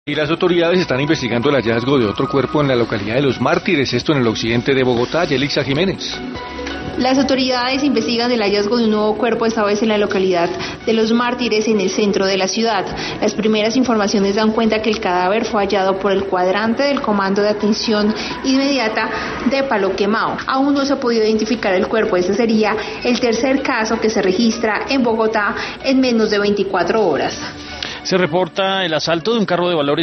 Y las autoridades están investigando el hallazgo de otro cuerpo en la localidad de Los Mártires, esto en el occidente de Bogotá. Yelixa Jiménez. Las autoridades investigan el hallazgo de un nuevo cuerpo, esta vez en la localidad de Los Mártires, en el centro de la ciudad. Las primeras informaciones dan cuenta que el cadáver fue hallado por el cuadrante del Comando de Atención Inmediata de Palo Quemado. Aún no se ha podido identificar el cuerpo. Este sería el tercer caso que se registra en Bogotá en menos de 24 horas. Se reporta el asalto de un carro de valores